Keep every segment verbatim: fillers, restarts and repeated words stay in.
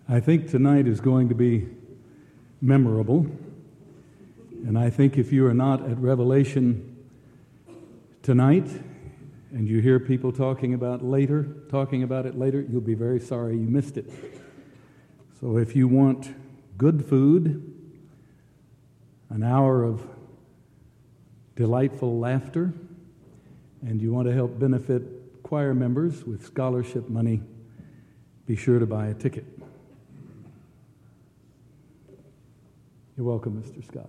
I think tonight is going to be memorable, and I think if you are not at Revelation tonight and you hear people talking about later, talking about it later, you'll be very sorry you missed it. So if you want good food, an hour of delightful laughter, and you want to help benefit choir members with scholarship money, be sure to buy a ticket. You're welcome, Mister Scott.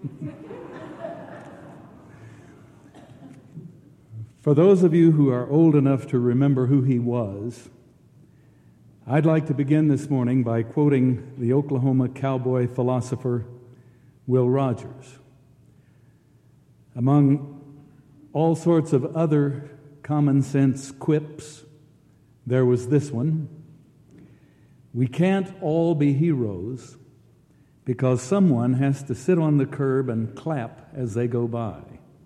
For those of you who are old enough to remember who he was, I'd like to begin this morning by quoting the Oklahoma cowboy philosopher Will Rogers. Among all sorts of other common sense quips, there was this one: we can't all be heroes because someone has to sit on the curb and clap as they go by.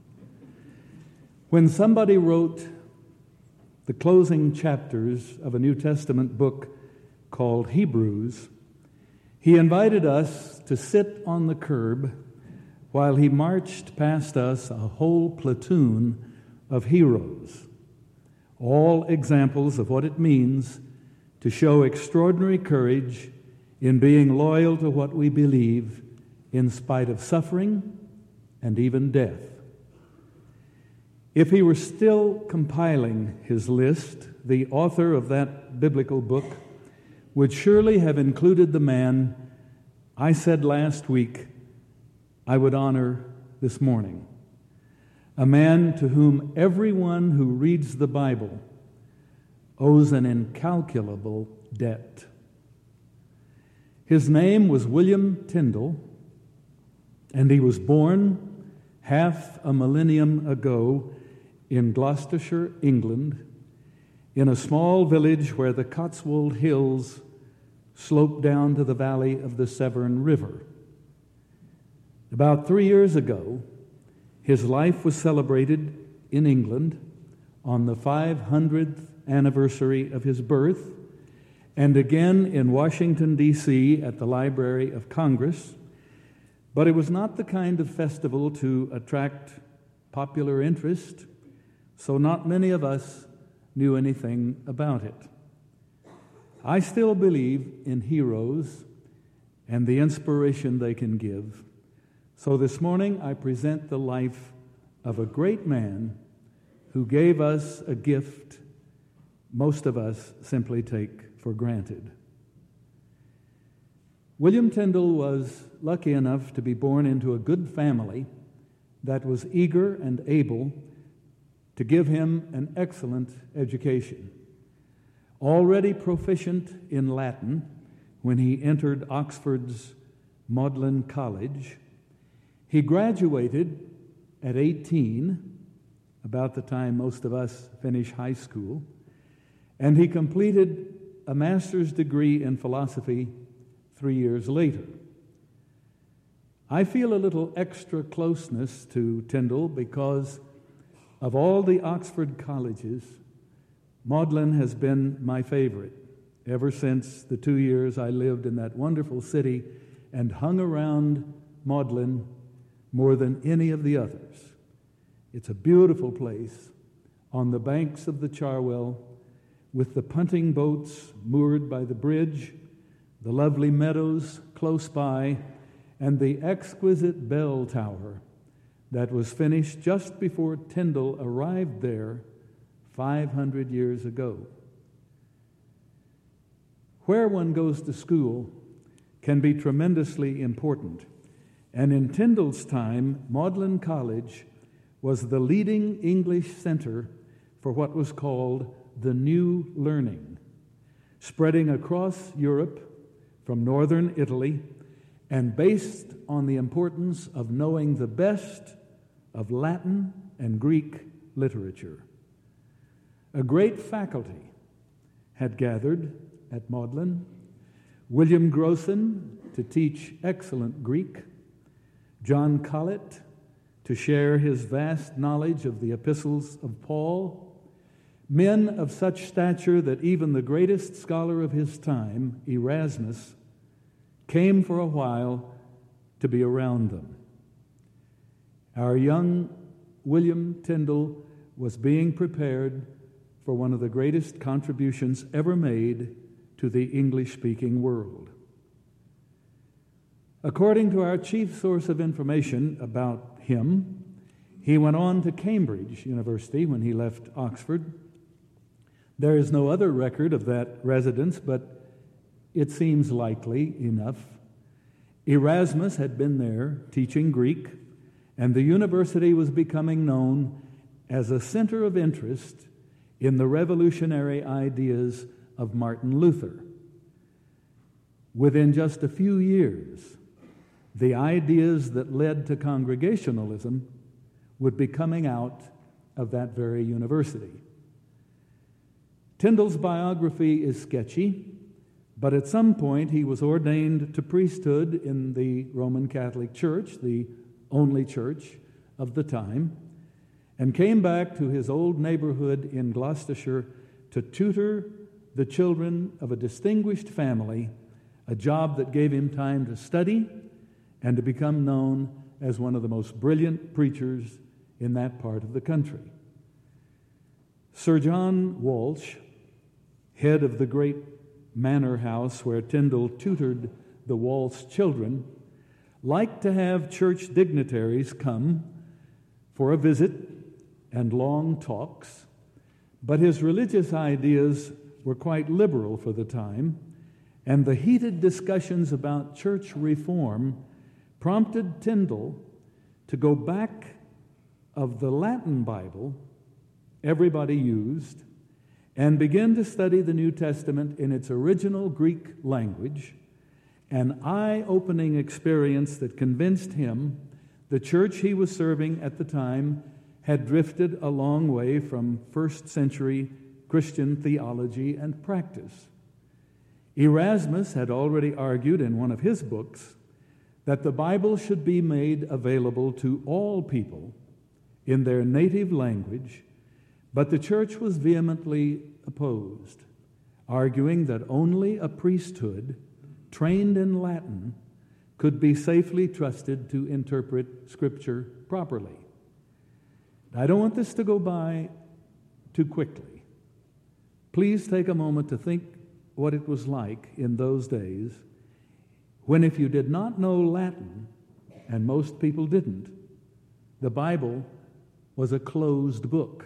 When somebody wrote the closing chapters of a New Testament book called Hebrews, he invited us to sit on the curb while he marched past us a whole platoon of heroes, all examples of what it means to show extraordinary courage in being loyal to what we believe in spite of suffering and even death. If he were still compiling his list, the author of that biblical book would surely have included the man I said last week I would honor this morning, a man to whom everyone who reads the Bible owes an incalculable debt. His name was William Tyndale, and he was born half a millennium ago in Gloucestershire, England, in a small village where the Cotswold Hills slope down to the valley of the Severn River. About three years ago, his life was celebrated in England on the five hundredth anniversary of his birth, and again in Washington, D C at the Library of Congress. But it was not the kind of festival to attract popular interest, so not many of us knew anything about it. I still believe in heroes and the inspiration they can give. So this morning I present the life of a great man who gave us a gift most of us simply take for granted. William Tyndale was lucky enough to be born into a good family that was eager and able to give him an excellent education. Already proficient in Latin when he entered Oxford's Magdalen College, he graduated at eighteen, about the time most of us finish high school, and he completed a master's degree in philosophy three years later. I feel a little extra closeness to Tyndale because of all the Oxford colleges, Magdalen has been my favorite ever since the two years I lived in that wonderful city and hung around Magdalen more than any of the others. It's a beautiful place on the banks of the Cherwell, with the punting boats moored by the bridge, the lovely meadows close by, and the exquisite bell tower that was finished just before Tyndale arrived there five hundred years ago. Where one goes to school can be tremendously important, and in Tyndale's time, Magdalen College was the leading English center for what was called the New Learning, spreading across Europe from northern Italy and based on the importance of knowing the best of Latin and Greek literature. A great faculty had gathered at Magdalen: William Grocyn to teach excellent Greek, John Colet to share his vast knowledge of the epistles of Paul, Men of such stature that even the greatest scholar of his time, Erasmus, came for a while to be around them. Our young William Tyndale was being prepared for one of the greatest contributions ever made to the English-speaking world. According to our chief source of information about him, he went on to Cambridge University when he left Oxford. There is no other record of that residence, but it seems likely enough. Erasmus had been there teaching Greek, and the university was becoming known as a center of interest in the revolutionary ideas of Martin Luther. Within just a few years, the ideas that led to Congregationalism would be coming out of that very university. Tyndale's biography is sketchy, but at some point he was ordained to priesthood in the Roman Catholic Church, the only church of the time, and came back to his old neighborhood in Gloucestershire to tutor the children of a distinguished family, a job that gave him time to study and to become known as one of the most brilliant preachers in that part of the country. Sir John Walsh, head of the great manor house where Tyndale tutored the Walsh children, liked to have church dignitaries come for a visit and long talks, but his religious ideas were quite liberal for the time, and the heated discussions about church reform prompted Tyndale to go back of the Latin Bible everybody used and begin to study the New Testament in its original Greek language, an eye-opening experience that convinced him the church he was serving at the time had drifted a long way from first century Christian theology and practice. Erasmus had already argued in one of his books that the Bible should be made available to all people in their native language, but the church was vehemently opposed, arguing that only a priesthood trained in Latin could be safely trusted to interpret Scripture properly. I don't want this to go by too quickly. Please take a moment to think what it was like in those days when, if you did not know Latin, and most people didn't, the Bible was a closed book.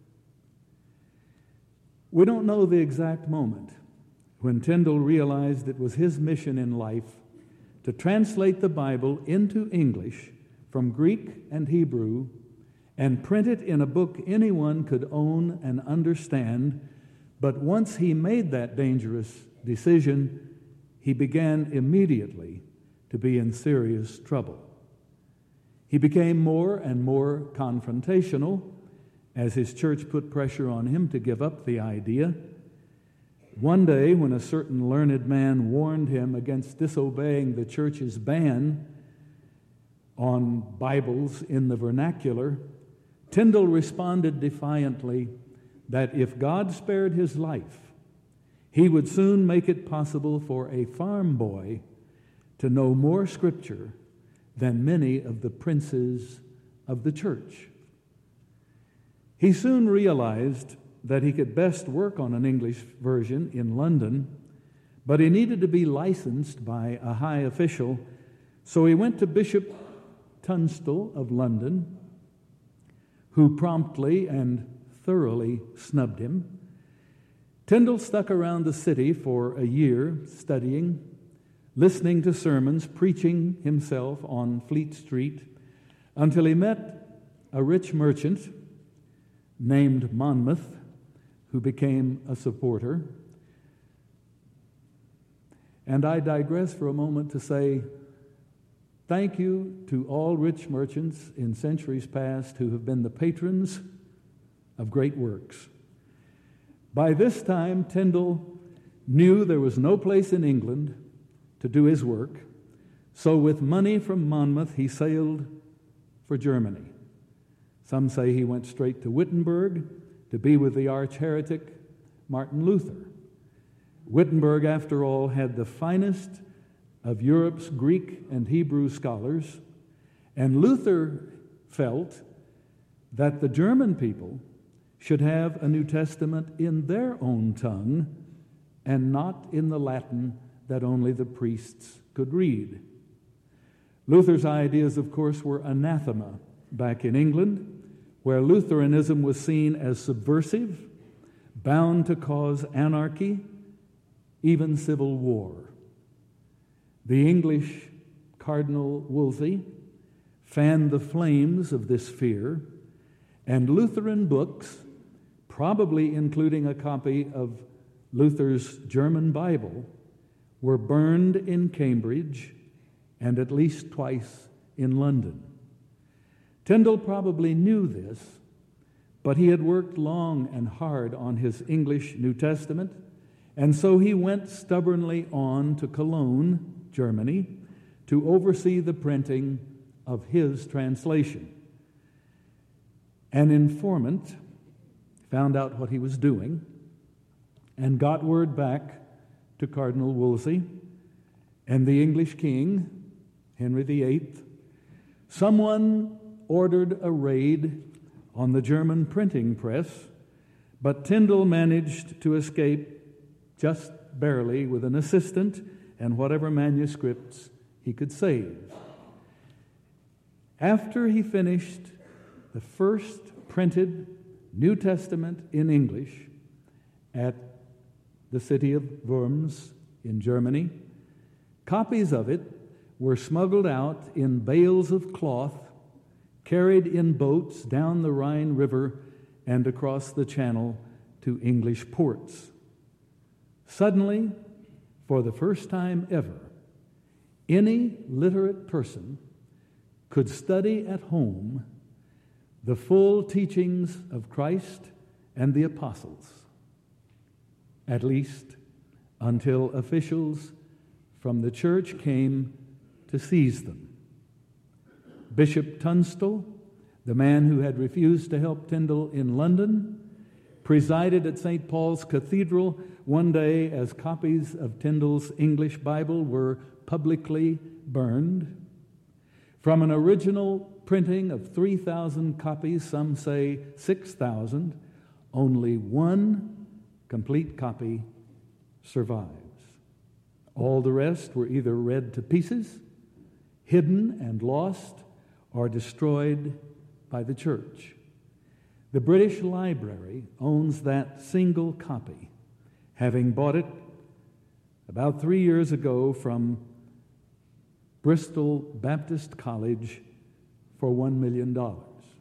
We don't know the exact moment when Tyndale realized it was his mission in life to translate the Bible into English from Greek and Hebrew and print it in a book anyone could own and understand. But once he made that dangerous decision, he began immediately to be in serious trouble. He became more and more confrontational as his church put pressure on him to give up the idea. One day, when a certain learned man warned him against disobeying the church's ban on Bibles in the vernacular, Tyndale responded defiantly that if God spared his life, he would soon make it possible for a farm boy to know more Scripture than many of the princes of the church. He soon realized that he could best work on an English version in London, but he needed to be licensed by a high official, so he went to Bishop Tunstall of London, who promptly and thoroughly snubbed him. Tyndale stuck around the city for a year, studying, listening to sermons, preaching himself on Fleet Street, until he met a rich merchant named Monmouth, who became a supporter. And I digress for a moment to say thank you to all rich merchants in centuries past who have been the patrons of great works. By this time, Tyndale knew there was no place in England to do his work, so with money from Monmouth, he sailed for Germany. Some say he went straight to Wittenberg, to be with the arch-heretic Martin Luther. Wittenberg, after all, had the finest of Europe's Greek and Hebrew scholars, and Luther felt that the German people should have a New Testament in their own tongue and not in the Latin that only the priests could read. Luther's ideas, of course, were anathema back in England, where Lutheranism was seen as subversive, bound to cause anarchy, even civil war. The English Cardinal Wolsey fanned the flames of this fear, and Lutheran books, probably including a copy of Luther's German Bible, were burned in Cambridge and at least twice in London. Tyndale probably knew this, but he had worked long and hard on his English New Testament, and so he went stubbornly on to Cologne, Germany, to oversee the printing of his translation. An informant found out what he was doing and got word back to Cardinal Wolsey and the English king, Henry the Eighth. Someone ordered a raid on the German printing press, but Tyndale managed to escape just barely with an assistant and whatever manuscripts he could save. After he finished the first printed New Testament in English at the city of Worms in Germany, copies of it were smuggled out in bales of cloth, carried in boats down the Rhine River and across the Channel to English ports. Suddenly, for the first time ever, any literate person could study at home the full teachings of Christ and the apostles, at least until officials from the church came to seize them. Bishop Tunstall, the man who had refused to help Tyndale in London, presided at Saint Paul's Cathedral one day as copies of Tyndale's English Bible were publicly burned. From an original printing of three thousand copies, some say six thousand, only one complete copy survives. All the rest were either read to pieces, hidden and lost, or destroyed by the church. The British Library owns that single copy, having bought it about three years ago from Bristol Baptist College for one million dollars.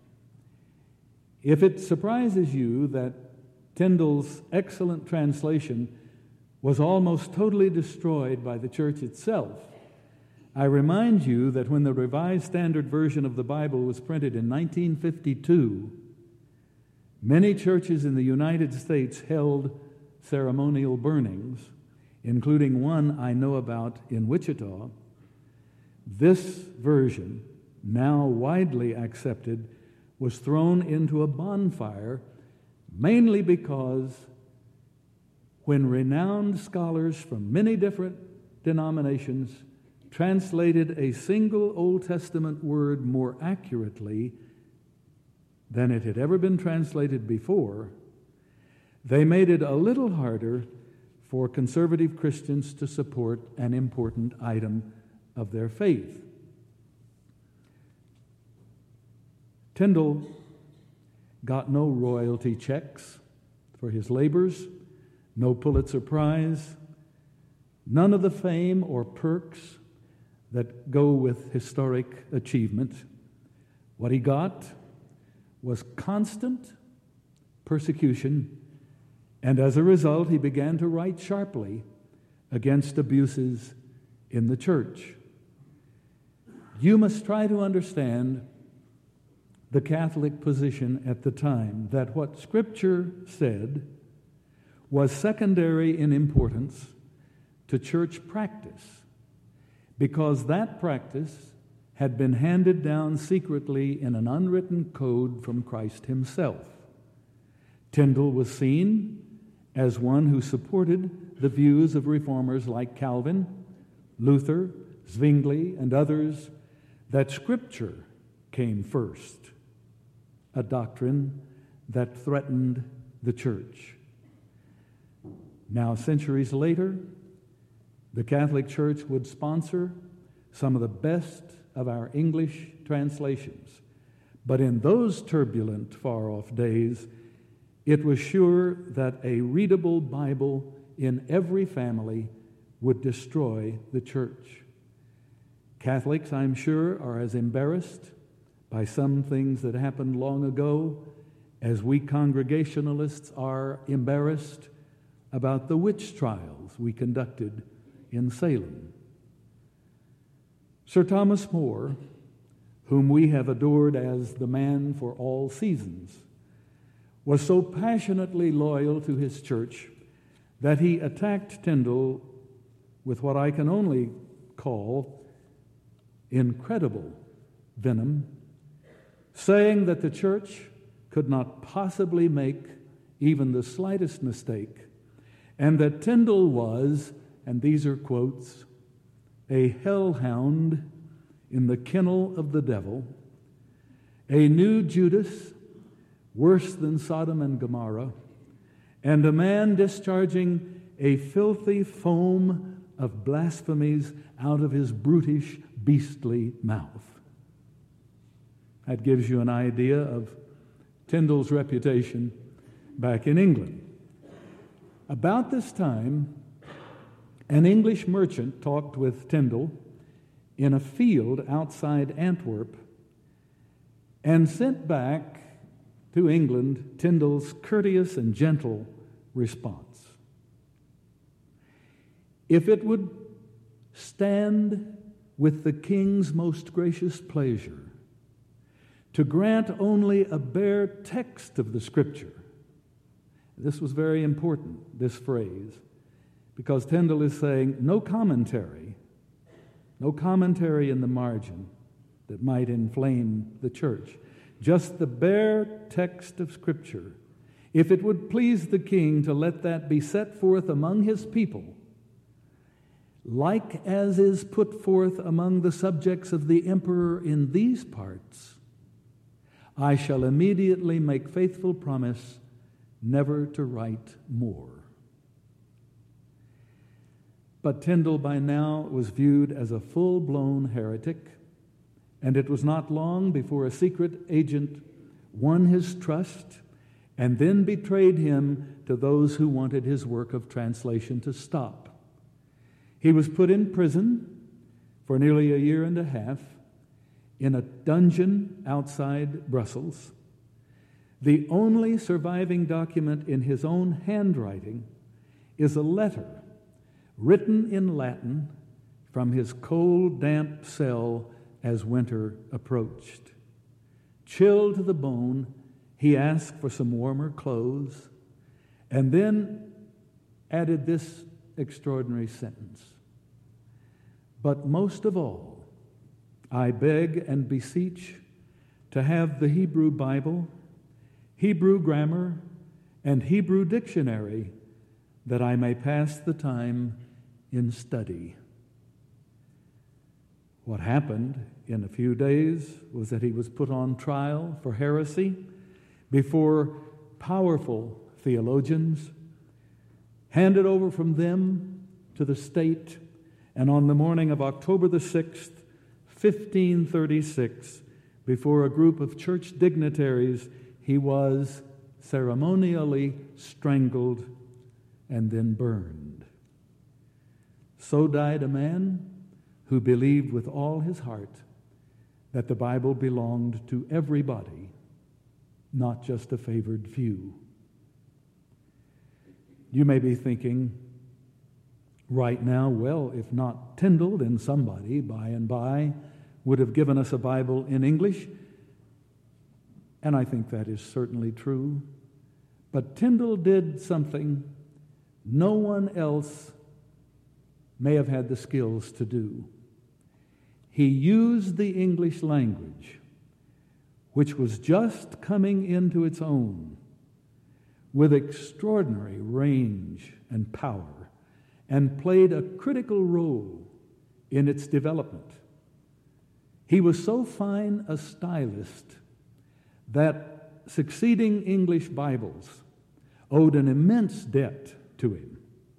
If it surprises you that Tyndale's excellent translation was almost totally destroyed by the church itself, I remind you that when the Revised Standard Version of the Bible was printed in nineteen fifty-two, many churches in the United States held ceremonial burnings, including one I know about in Wichita. This version, now widely accepted, was thrown into a bonfire mainly because when renowned scholars from many different denominations translated a single Old Testament word more accurately than it had ever been translated before, they made it a little harder for conservative Christians to support an important item of their faith. Tyndale got no royalty checks for his labors, no Pulitzer Prize, none of the fame or perks that go with historic achievement. What he got was constant persecution, and as a result, he began to write sharply against abuses in the church. You must try to understand the Catholic position at the time, that what Scripture said was secondary in importance to church practice, because that practice had been handed down secretly in an unwritten code from Christ himself. Tyndale was seen as one who supported the views of reformers like Calvin, Luther, Zwingli, and others that Scripture came first, a doctrine that threatened the church. Now, centuries later, the Catholic Church would sponsor some of the best of our English translations. But in those turbulent, far-off days, it was sure that a readable Bible in every family would destroy the church. Catholics, I'm sure, are as embarrassed by some things that happened long ago as we Congregationalists are embarrassed about the witch trials we conducted in Salem. Sir Thomas More, whom we have adored as the man for all seasons, was so passionately loyal to his church that he attacked Tyndale with what I can only call incredible venom, saying that the church could not possibly make even the slightest mistake, and that Tyndale was, and these are quotes, a hellhound in the kennel of the devil, a new Judas, worse than Sodom and Gomorrah, and a man discharging a filthy foam of blasphemies out of his brutish, beastly mouth. That gives you an idea of Tyndale's reputation back in England. About this time, an English merchant talked with Tyndale in a field outside Antwerp and sent back to England Tyndale's courteous and gentle response. If it would stand with the king's most gracious pleasure to grant only a bare text of the Scripture. This was very important, this phrase, because Tyndale is saying no commentary, no commentary in the margin that might inflame the church, just the bare text of Scripture. If it would please the king to let that be set forth among his people, like as is put forth among the subjects of the emperor in these parts, I shall immediately make faithful promise never to write more. But Tyndale by now was viewed as a full-blown heretic, and it was not long before a secret agent won his trust and then betrayed him to those who wanted his work of translation to stop. He was put in prison for nearly a year and a half in a dungeon outside Brussels. The only surviving document in his own handwriting is a letter written in Latin from his cold, damp cell as winter approached. Chilled to the bone, he asked for some warmer clothes and then added this extraordinary sentence: "But most of all, I beg and beseech to have the Hebrew Bible, Hebrew grammar, and Hebrew dictionary, that I may pass the time in study." What happened in a few days was that he was put on trial for heresy before powerful theologians, handed over from them to the state, and on the morning of October the sixth, fifteen thirty-six, before a group of church dignitaries, he was ceremonially strangled and then burned. So died a man who believed with all his heart that the Bible belonged to everybody, not just a favored few. You may be thinking right now, well, if not Tyndale, then somebody by and by would have given us a Bible in English. And I think that is certainly true. But Tyndale did something no one else may have had the skills to do. He used the English language, which was just coming into its own, with extraordinary range and power, and played a critical role in its development. He was so fine a stylist that succeeding English Bibles owed an immense debt to him.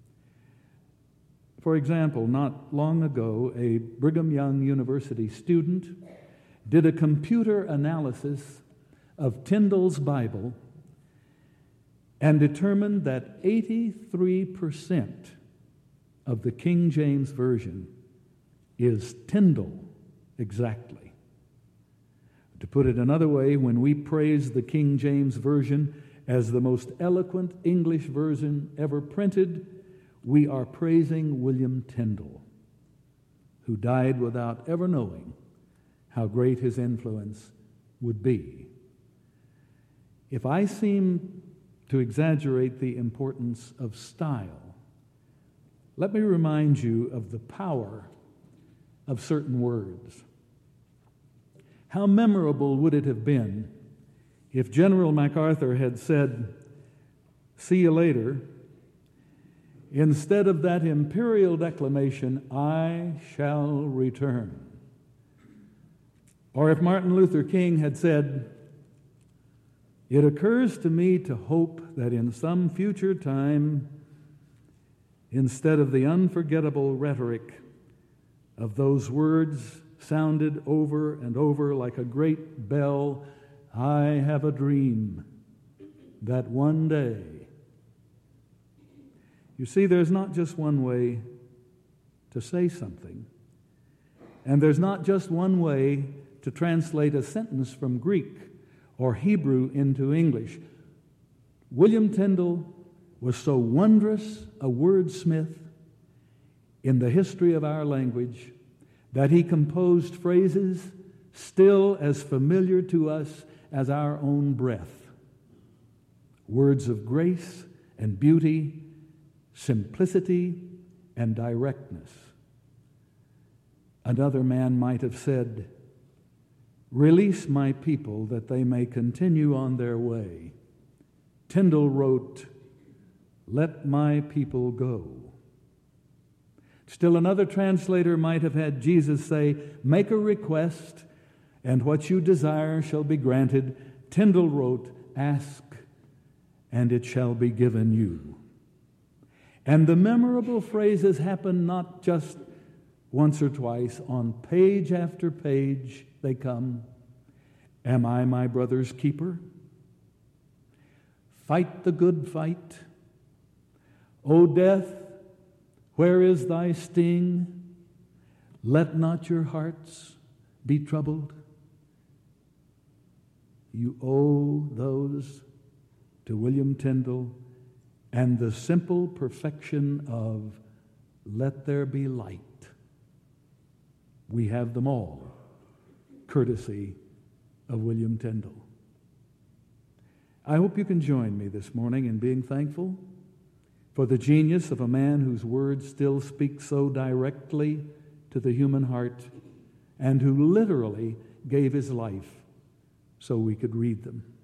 For example, not long ago, a Brigham Young University student did a computer analysis of Tyndale's Bible and determined that eighty-three percent of the King James Version is Tyndale exactly. To put it another way, when we praise the King James Version as the most eloquent English version ever printed, we are praising William Tyndale, who died without ever knowing how great his influence would be. If I seem to exaggerate the importance of style, let me remind you of the power of certain words. How memorable would it have been if General MacArthur had said, "See you later," instead of that imperial declamation, "I shall return"? Or if Martin Luther King had said, "It occurs to me to hope that in some future time, instead of the unforgettable rhetoric of those words sounded over and over like a great bell, I have a dream that one day." You see, there's not just one way to say something, and there's not just one way to translate a sentence from Greek or Hebrew into English. William Tyndale was so wondrous a wordsmith in the history of our language that he composed phrases still as familiar to us as our own breath. Words of grace and beauty, simplicity and directness. Another man might have said, "Release my people that they may continue on their way." Tyndale wrote, "Let my people go." Still another translator might have had Jesus say, "Make a request, and what you desire shall be granted." Tyndale wrote, "Ask, and it shall be given you." And the memorable phrases happen not just once or twice. On page after page they come. "Am I my brother's keeper? Fight the good fight. O death, where is thy sting? Let not your hearts be troubled." You owe those to William Tyndale and the simple perfection of "Let there be light." We have them all, courtesy of William Tyndale. I hope you can join me this morning in being thankful for the genius of a man whose words still speak so directly to the human heart and who literally gave his life so we could read them.